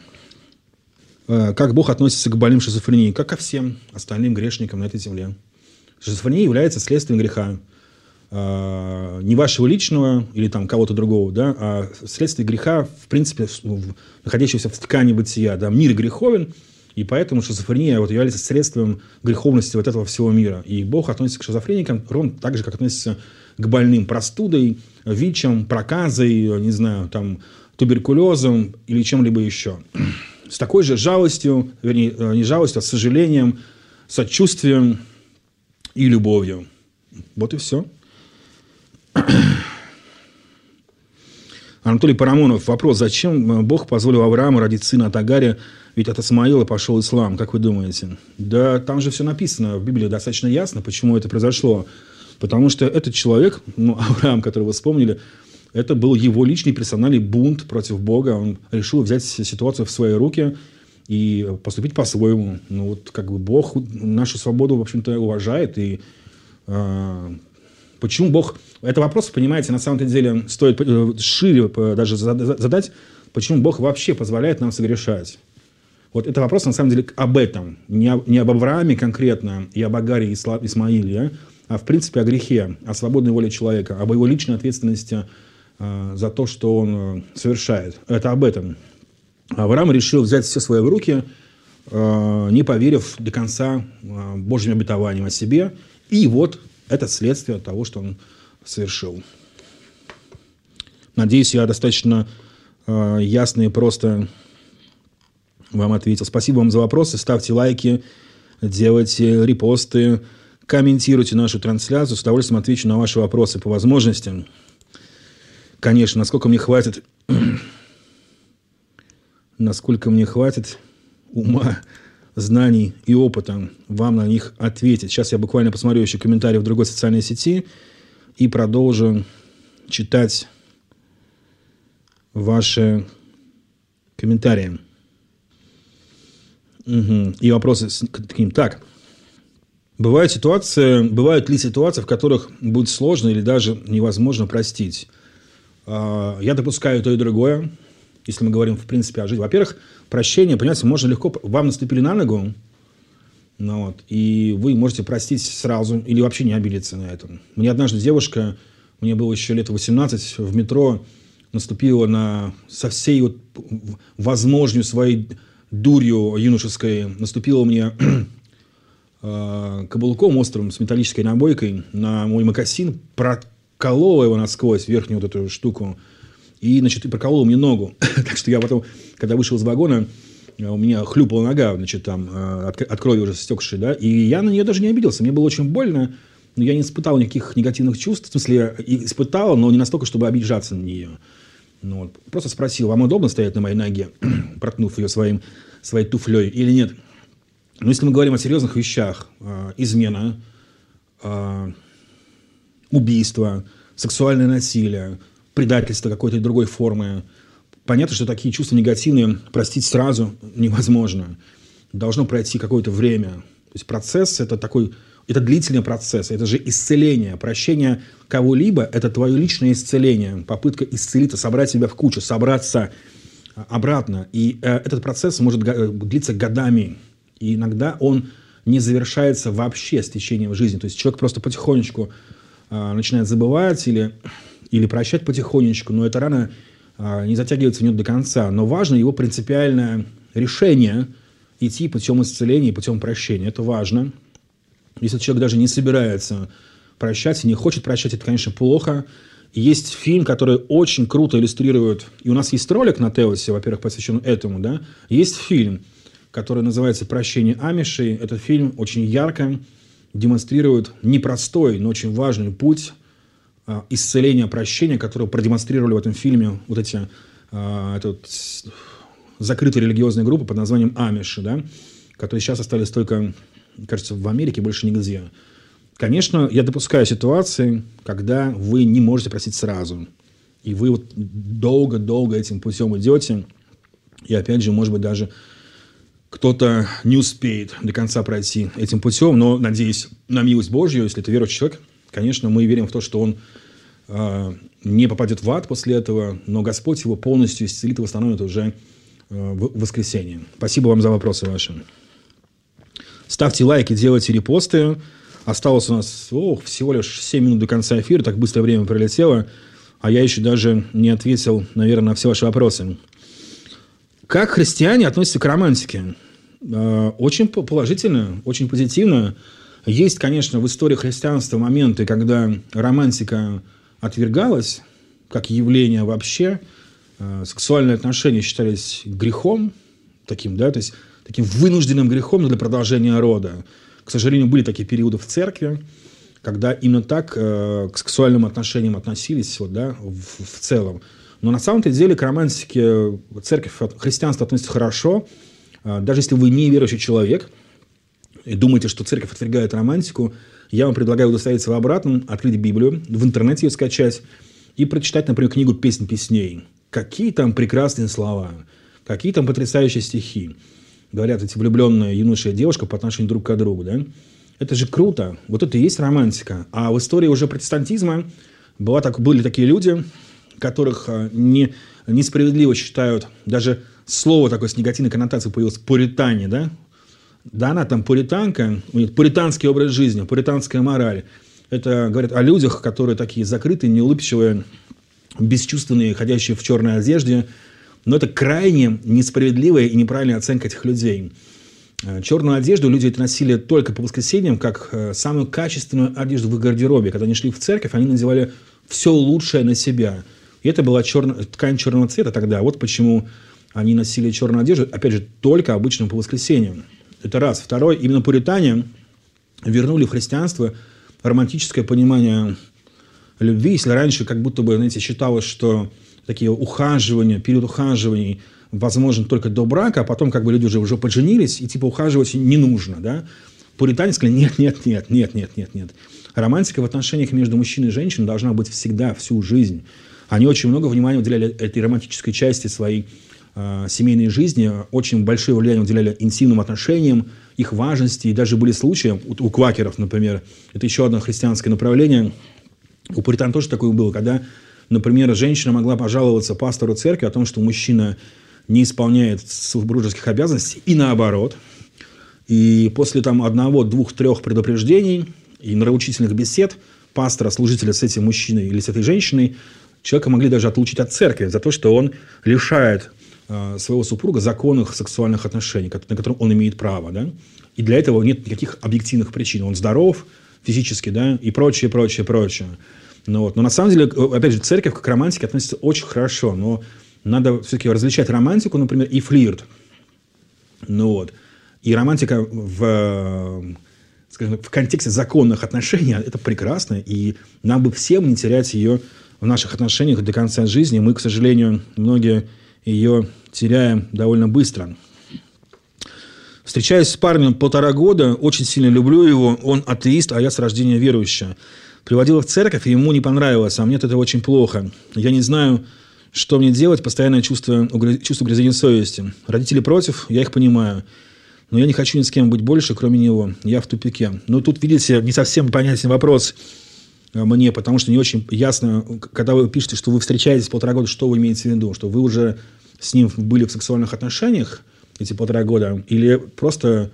Э, как Бог относится к больным шизофренией? Как ко всем остальным грешникам на этой земле. Шизофрения является следствием греха. Э, не вашего личного или там кого-то другого, да, а следствие греха, в принципе, находящегося в ткани бытия. Да. Мир греховен. И поэтому шизофрения вот, является средством греховности вот этого всего мира. И Бог относится к шизофреникам ровно так же, как относится к больным простудой, ВИЧем, проказой, не знаю, там, туберкулезом или чем-либо еще. С такой же жалостью, вернее, не жалостью, а с сожалением, сочувствием и любовью. Вот и все. Анатолий Парамонов. Вопрос. Зачем Бог позволил Аврааму родить сына от Агари? Ведь от Исмаила пошел ислам. Как вы думаете? Да там же все написано в Библии достаточно ясно, почему это произошло. Потому что этот человек, ну, Авраам, которого вы вспомнили, это был его личный персональный бунт против Бога. Он решил взять ситуацию в свои руки и поступить по-своему. Ну, вот как бы Бог нашу свободу, в общем-то, уважает. И э, почему Бог... Это вопрос, понимаете, на самом деле стоит шире даже задать, почему Бог вообще позволяет нам согрешать. Вот это вопрос, на самом деле, об этом. Не, о, не об Аврааме конкретно и об Агаре и Исмаиле, а в принципе о грехе, о свободной воле человека, об его личной ответственности э, за то, что он э, совершает. Это об этом. Авраам решил взять все свои в руки, э, не поверив до конца э, Божьим обетованиям о себе. И вот это следствие того, что он совершил. Надеюсь, я достаточно э, ясно и просто вам ответил. Спасибо вам за вопросы. Ставьте лайки, делайте репосты, комментируйте нашу трансляцию. С удовольствием отвечу на ваши вопросы по возможности. Конечно, насколько мне хватит, насколько мне хватит ума, знаний и опыта вам на них ответить. Сейчас я буквально посмотрю еще комментарии в другой социальной сети и продолжу читать ваши комментарии. Угу. И вопросы таким. Так. Бывают ситуации, бывают ли ситуации, в которых будет сложно или даже невозможно простить? Я допускаю то и другое, если мы говорим, в принципе, о жизни. Во-первых, прощение, понимаете, можно легко... Вам наступили на ногу, ну вот, и вы можете простить сразу или вообще не обидеться на этом. Мне однажды девушка, мне было еще лет восемнадцать, в метро наступила на... со всей вот возможной своей дурью юношеской, наступила мне э, каблуком острым с металлической набойкой на мой мокасин, проколола его насквозь, верхнюю вот эту штуку, и, значит, и проколола мне ногу. Так что я потом, когда вышел из вагона, у меня хлюпала нога, значит, там, от, от крови уже стекшей, да, и я на нее даже не обиделся. Мне было очень больно, но я не испытал никаких негативных чувств. В смысле, испытал, но не настолько, чтобы обижаться на нее. Ну, вот. Просто спросил, вам удобно стоять на моей ноге, проткнув ее своим, своей туфлей или нет? Но если мы говорим о серьезных вещах, измена, э, убийство, сексуальное насилие, предательство какой-то другой формы. Понятно, что такие чувства негативные простить сразу невозможно. Должно пройти какое-то время. То есть процесс – это такой, это длительный процесс, это же исцеление. Прощение кого-либо – это твое личное исцеление, попытка исцелиться, собрать себя в кучу, собраться обратно. И э, этот процесс может длиться годами. И иногда он не завершается вообще с течением жизни. То есть человек просто потихонечку э, начинает забывать или, или прощать потихонечку, но эта рана э, не затягивается в нее до конца. Но важно его принципиальное решение идти путем исцеления и путем прощения. Это важно. Если человек даже не собирается прощать, не хочет прощать, это, конечно, плохо. И есть фильм, который очень круто иллюстрирует. И у нас есть ролик на Теосе, во-первых, посвящен этому. Да? Есть фильм, который называется «Прощение амишей». Этот фильм очень ярко демонстрирует непростой, но очень важный путь а, исцеления прощения, который продемонстрировали в этом фильме вот эти а, этот, закрытые религиозные группы под названием амиши, да? Которые сейчас остались только, кажется, в Америке, больше нигде. Конечно, я допускаю ситуации, когда вы не можете простить сразу. И вы вот долго-долго этим путем идете. И опять же, может быть, даже кто-то не успеет до конца пройти этим путем. Но, надеюсь, на милость Божью, если это верующий человек, конечно, мы верим в то, что он э, не попадет в ад после этого. Но Господь его полностью исцелит и восстановит уже э, в воскресенье. Спасибо вам за вопросы ваши. Ставьте лайки, делайте репосты. Осталось у нас о, всего лишь семь минут до конца эфира, так быстро время пролетело, а я еще даже не ответил, наверное, на все ваши вопросы. Как христиане относятся к романтике? Очень положительно, очень позитивно. Есть, конечно, в истории христианства моменты, когда романтика отвергалась как явление вообще. Сексуальные отношения считались грехом, таким, да, то есть таким вынужденным грехом для продолжения рода. К сожалению, были такие периоды в церкви, когда именно так э, к сексуальным отношениям относились вот, да, в, в целом. Но на самом-то деле к романтике церковь, христианство относится хорошо. Э, даже если вы не верующий человек и думаете, что церковь отвергает романтику, я вам предлагаю удостовериться в обратном, открыть Библию, в интернете ее скачать и прочитать, например, книгу «Песнь песней». Какие там прекрасные слова, какие там потрясающие стихи. Говорят эти влюбленные юноша и девушка по отношению друг к другу, да? Это же круто. Вот это и есть романтика. А в истории уже протестантизма была так, были такие люди, которых не, несправедливо считают, даже слово такое с негативной коннотацией появилось, пуритане, да? Да, она там пуританка, у них пуританский образ жизни, пуританская мораль. Это говорят о людях, которые такие закрытые, неулыбчивые, бесчувственные, ходящие в черной одежде. Но это крайне несправедливая и неправильная оценка этих людей. Черную одежду люди это носили только по воскресеньям, как самую качественную одежду в их гардеробе. Когда они шли в церковь, они надевали все лучшее на себя. И это была черная, ткань черного цвета тогда. Вот почему они носили черную одежду, опять же, только обычно по воскресеньям. Это раз. Второй, именно пуритане вернули в христианство романтическое понимание любви. Если раньше как будто бы, знаете, считалось, что такие ухаживания, период ухаживаний возможен только до брака, а потом как бы люди уже, уже подженились, и типа ухаживать не нужно, да? Пуритане сказали, нет, нет, нет, нет, нет, нет, нет. Романтика в отношениях между мужчиной и женщиной должна быть всегда, всю жизнь. Они очень много внимания уделяли этой романтической части своей э, семейной жизни, очень большое влияние уделяли интимным отношениям, их важности, и даже были случаи, у, у квакеров, например, это еще одно христианское направление, у пуритан тоже такое было, когда, например, женщина могла пожаловаться пастору церкви о том, что мужчина не исполняет супружеских обязанностей, и наоборот. И после там, одного, двух, трех предупреждений и нравоучительных бесед пастора, служителя с этим мужчиной или с этой женщиной, человека могли даже отлучить от церкви за то, что он лишает э, своего супруга законных сексуальных отношений, на которые он имеет право. Да? И для этого нет никаких объективных причин. Он здоров физически, да, и прочее, прочее, прочее. Ну, вот. Но на самом деле, опять же, церковь к романтике относится очень хорошо. Но надо все-таки различать романтику, например, и флирт. Ну, вот. И романтика в, скажем, в контексте законных отношений – это прекрасно. И нам бы всем не терять ее в наших отношениях до конца жизни. Мы, к сожалению, многие ее теряем довольно быстро. Встречаюсь с парнем полтора года, очень сильно люблю его, он атеист, а я с рождения верующая. Приводила в церковь, и ему не понравилось, а мне это очень плохо. Я не знаю, что мне делать, постоянное чувство, чувство угрызения совести. Родители против, я их понимаю. Но я не хочу ни с кем быть больше, кроме него. Я в тупике. Но тут, видите, не совсем понятен вопрос мне, потому что не очень ясно, когда вы пишете, что вы встречаетесь полтора года, что вы имеете в виду? Что вы уже с ним были в сексуальных отношениях эти полтора года, или просто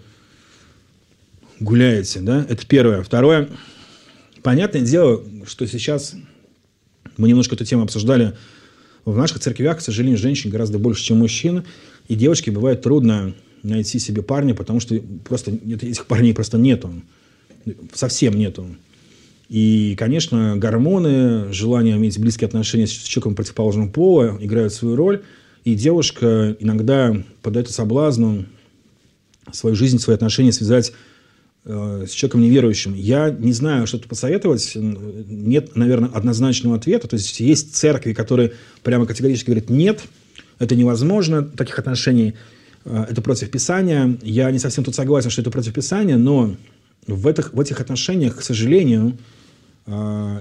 гуляете, да? Это первое. Второе. Понятное дело, что сейчас мы немножко эту тему обсуждали. В наших церквях, к сожалению, женщин гораздо больше, чем мужчин. И девочке бывает трудно найти себе парня, потому что просто этих парней просто нету. Совсем нету. И, конечно, гормоны, желание иметь близкие отношения с человеком противоположного пола играют свою роль. И девушка иногда поддается соблазну свою жизнь, свои отношения связать э, с человеком неверующим. Я не знаю, что тут посоветовать. Нет, наверное, однозначного ответа. То есть есть церкви, которые прямо категорически говорят: нет, это невозможно, таких отношений, э, это против Писания. Я не совсем тут согласен, что это против Писания, но в этих, в этих отношениях, к сожалению, э,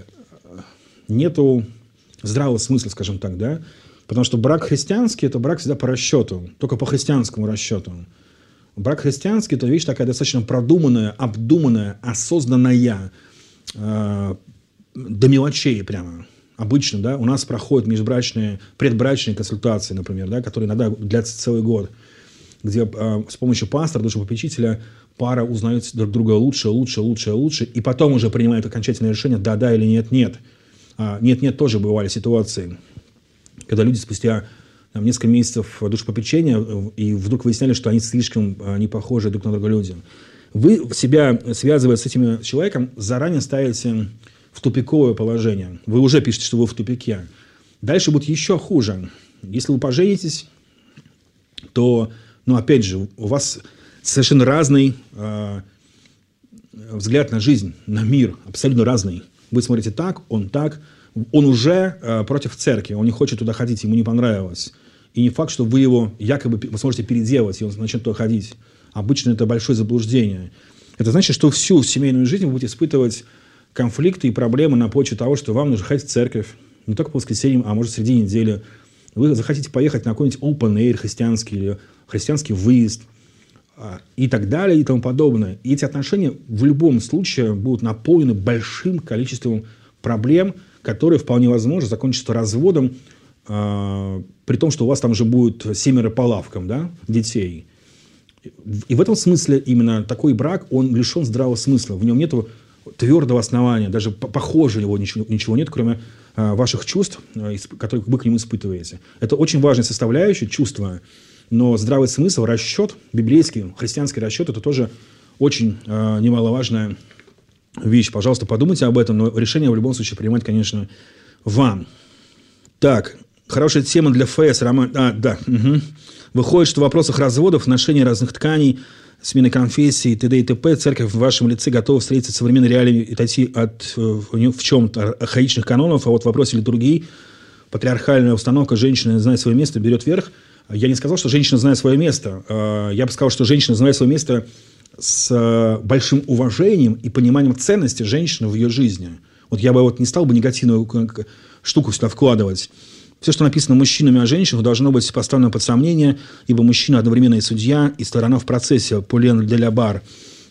нету здравого смысла, скажем так, да. Потому что брак христианский – это брак всегда по расчету, только по христианскому расчету. Брак христианский – это вещь такая достаточно продуманная, обдуманная, осознанная, э, до мелочей прямо. Обычно, да, у нас проходят межбрачные, предбрачные консультации, например, да, которые иногда длятся целый год, где э, с помощью пастора, душепопечителя пара узнает друг друга лучше, лучше, лучше, лучше, и потом уже принимает окончательное решение, да-да или нет-нет. Нет-нет, тоже бывали ситуации, когда люди спустя там, несколько месяцев душепопечения и вдруг выясняли, что они слишком не похожи друг на друга люди. Вы себя, связывая с этим человеком, заранее ставите в тупиковое положение. Вы уже пишете, что вы в тупике. Дальше будет еще хуже. Если вы поженитесь, то, ну, опять же, у вас совершенно разный э, взгляд на жизнь, на мир, абсолютно разный. Вы смотрите так, он так. Он уже э, против церкви, он не хочет туда ходить, ему не понравилось. И не факт, что вы его якобы вы сможете переделать, и он начнет туда ходить. Обычно это большое заблуждение. Это значит, что всю семейную жизнь вы будете испытывать конфликты и проблемы на почве того, что вам нужно ходить в церковь. Не только по воскресеньям, а может среди недели. Вы захотите поехать на какой-нибудь open air христианский или христианский выезд и так далее и тому подобное. И эти отношения в любом случае будут наполнены большим количеством проблем, которые вполне возможно закончатся разводом, э, при том, что у вас там же будет семеро по лавкам, да, детей. И в этом смысле именно такой брак, он лишен здравого смысла. В нем нет твердого основания, даже похожего его ничего, ничего нет, кроме э, ваших чувств, э, которые вы к нему испытываете. Это очень важная составляющая, чувства, но здравый смысл, расчет, библейский, христианский расчет, это тоже очень э, немаловажная вещь. Пожалуйста, подумайте об этом, но решение в любом случае принимать, конечно, вам. Так, хорошая тема для ФС. Роман... А, да. Угу. Выходит, что в вопросах разводов, ношения разных тканей, смены конфессии, т.д. и т.п. церковь в вашем лице готова встретиться с современной реалией и отойти от в чем-то архаичных канонов, а вот в вопросе литургии патриархальная установка «женщина знает свое место» берет верх. Я не сказал, что женщина знает свое место. Я бы сказал, что женщина знает свое место с большим уважением и пониманием ценности женщины в ее жизни. Вот я бы вот не стал бы негативную штуку сюда вкладывать. Все, что написано мужчинами о женщинах, должно быть поставлено под сомнение, ибо мужчина одновременно и судья, и сторона в процессе. Пулен де ля Бар.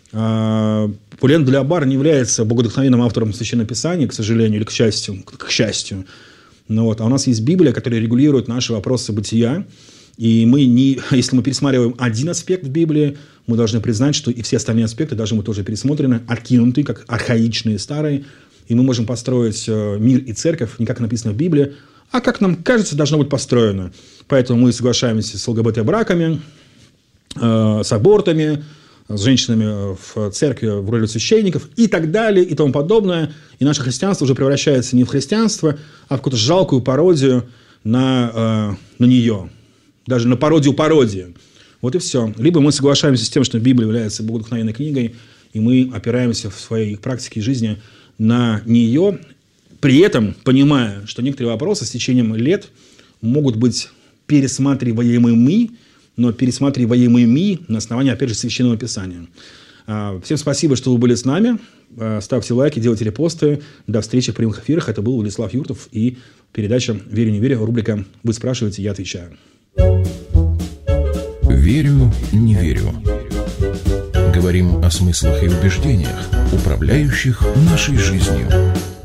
Пулен де ля Бар не является богодухновенным автором Священного Писания, к сожалению, или к счастью. К счастью. Ну, вот. А у нас есть Библия, которая регулирует наши вопросы бытия. И мы не, если мы пересматриваем один аспект в Библии, мы должны признать, что и все остальные аспекты должны быть тоже пересмотрены, откинуты, как архаичные, старые. И мы можем построить мир и церковь не как написано в Библии, а как нам кажется, должно быть построено. Поэтому мы соглашаемся с ЛГБТ-браками, э, с абортами, с женщинами в церкви в роли священников и так далее и тому подобное. И наше христианство уже превращается не в христианство, а в какую-то жалкую пародию на, э, на нее. Даже на пародию пародии. Вот и все. Либо мы соглашаемся с тем, что Библия является богодухновенной книгой, и мы опираемся в своей практике жизни на нее, при этом понимая, что некоторые вопросы с течением лет могут быть пересматриваемыми, но пересматриваемыми на основании, опять же, Священного Писания. Всем спасибо, что вы были с нами. Ставьте лайки, делайте репосты. До встречи в прямых эфирах. Это был Владислав Юртов и передача «Верю, не верю», рубрика «Вы спрашиваете, я отвечаю». Верю, не верю. Говорим о смыслах и убеждениях, управляющих нашей жизнью.